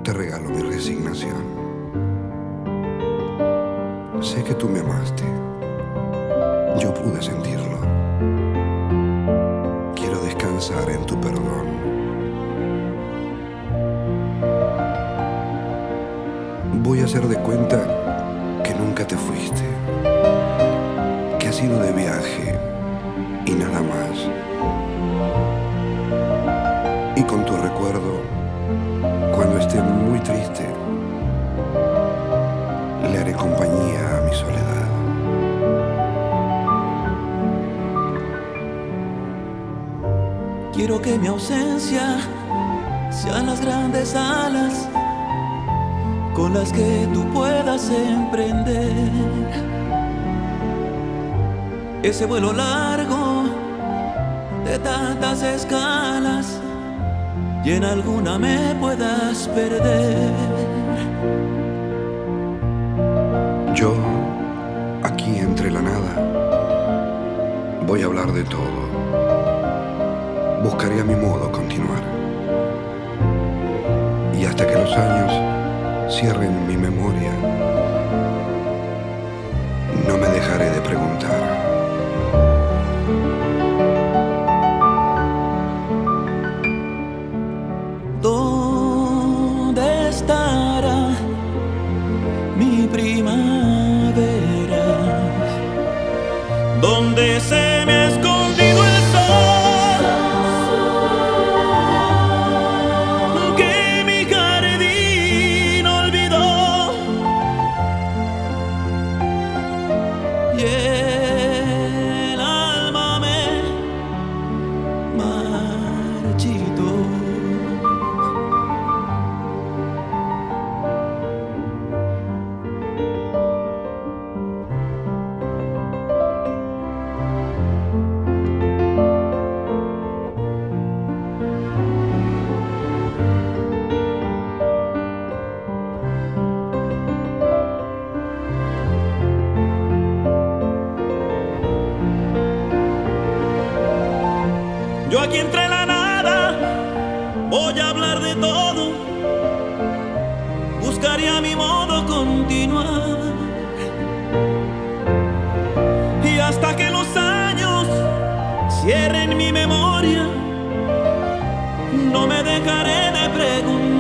te regalo mi resignación. Sé que tú me amaste, yo pude sentirlo. Quiero descansar en tu perdón. Voy a hacer de cuenta que nunca te fuiste, que has ido de viaje y nada más. Y con tu recuerdo, cuando esté muy triste, le haré compañía a mi soledad. Quiero que mi ausencia sean las grandes alas con las que tú puedas emprender ese vuelo largo de tantas escalas y en alguna me puedas perder. Yo, aquí entre la nada, voy a hablar de todo. Buscaré a mi modo continuar. Y hasta que los años cierren mi memoria, no me dejaré de preguntar. ¿Dónde estará mi primavera? ¿Dónde se me ha escondido el sol que mi jardín olvidó? Y el alma me marchitó. Yo aquí entre la nada voy a hablar de todo, buscaré a mi modo continuar. Y hasta que los años cierren mi memoria, no me dejaré de preguntar.